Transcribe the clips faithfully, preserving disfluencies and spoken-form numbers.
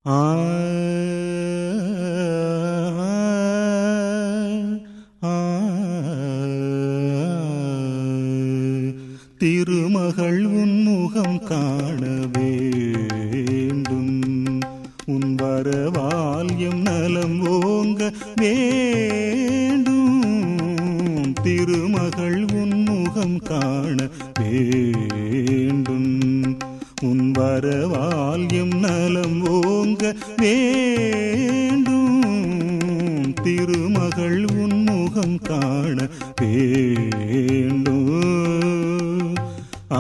ஆ திருமகள் உன்முகம் காண வேண்டும், உன் வரவால் எம் நலம் ஓங்க வேண்டும். திருமகள் உன்முகம் காண வேண்டும், உன் வரவால் எம் நலம் ஓங்க வேண்டும். திருமகள் உன்முகம் காண வேண்டும். ஆ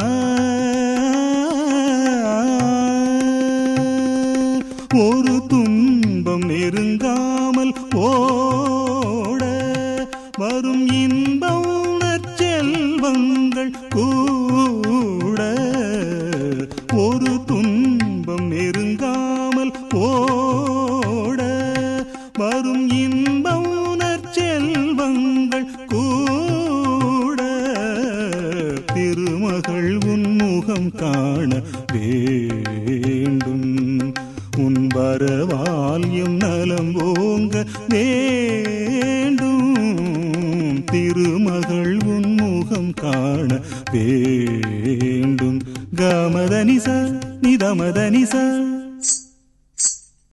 ஒரு துன்பம் நெருங்காமல் ஓட வரும் இன்ப உணர்ச்செல்வங்கள் கூட. ஒரு துன்பம் நெருங்காமல் ஓட வரும் இன்ப உணர்ச்செல்வங்கள் கூட. திருமகள் உன்முகம் காண வேண்டும், உன் வரவால் எம் நலம் ஓங்க வேண்டும். திருமகள் உன்முகம் காண வேண்டும். கமதனிச நிதமதனிச